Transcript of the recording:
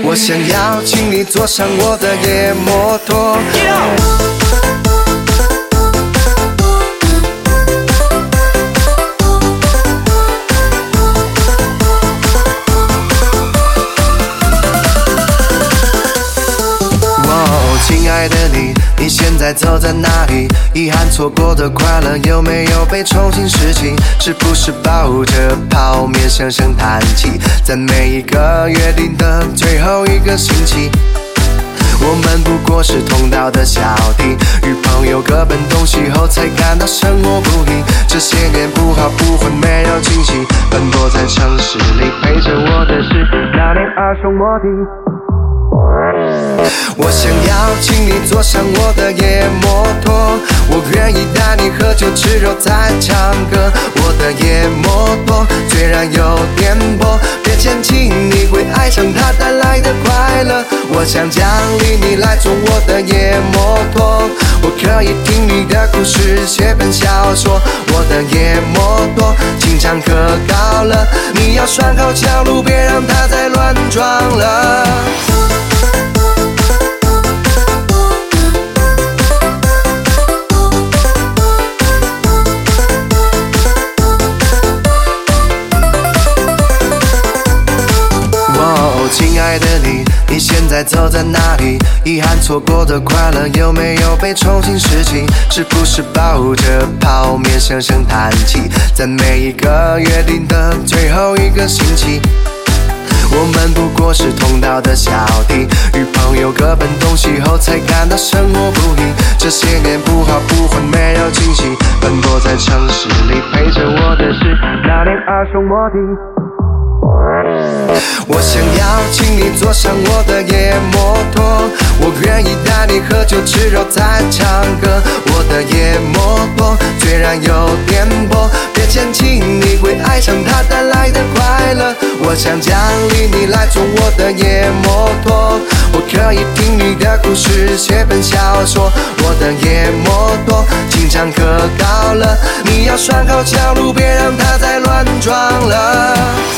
我想要请你坐上我的野摩托。亲爱的你，你现在走在哪里？遗憾错过的快乐有没有被重新拾起？是不是抱着泡面声声叹气？在每一个约定的最后一个星期，我们不过是同道的小弟，与朋友各奔东西后才感到生活不易。这些年不好不坏没有惊喜，奔波在城市里，陪着我的是那年耳熟莫敌。我想要请你坐上我的野摩托，我愿意带你喝酒吃肉再唱歌。我的野摩托虽然有颠簸，别嫌弃，你会爱上它带来的快乐。我想奖励你来坐我的野摩托，我可以听你的故事，写本小说。我的野摩托经常可高了，你要拴好桥路，别让它再乱撞了。亲爱的你，你现在走在哪里？遗憾错过的快乐有没有被重新拾起？是不是抱着泡面声声叹气？在每一个约定的最后一个星期，我们不过是同道的小弟，与朋友各奔东西后才感到生活不易。这些年不好不坏没有惊喜，奔波在城市里，陪着我的是那年耳熟莫敌。我想要请你坐上我的野摩托，我愿意带你喝酒吃肉再唱歌。我的野摩托虽然有颠簸，别嫌弃，你会爱上它带来的快乐。我想奖励你来坐我的野摩托，我可以听你的故事，写本小说。我的野摩托经常可高了，你要拴好桥路，别让它再乱撞了。